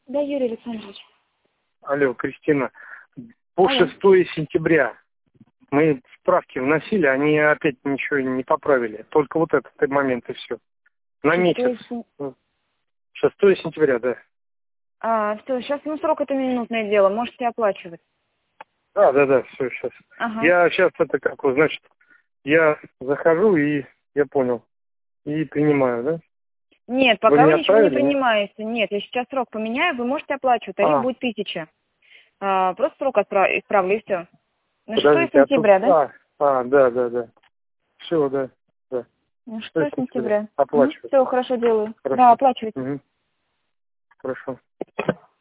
Да, Юрий Александрович. Алло, Кристина. По Алло. 6 сентября мы справки вносили, они опять ничего не поправили. Только вот этот момент и все. На 6 месяц. сен- 6 сентября, да. Все, сейчас, срок это минутное дело, можете оплачивать. Да, все, сейчас. Ага. Я сейчас значит, я захожу и я понял. И принимаю, да? Нет, Вы пока меня вы ничего не отправили, нет? принимаете. Нет, я сейчас срок поменяю, вы можете оплачивать, тариф будет 1000. Просто срок исправлю и все. На 6 Подождите, сентября, да? да. Все, да. На 6 6 сентября. сентября. Оплачиваю. Все, хорошо делаю. Хорошо. Да, оплачивайте. Хорошо.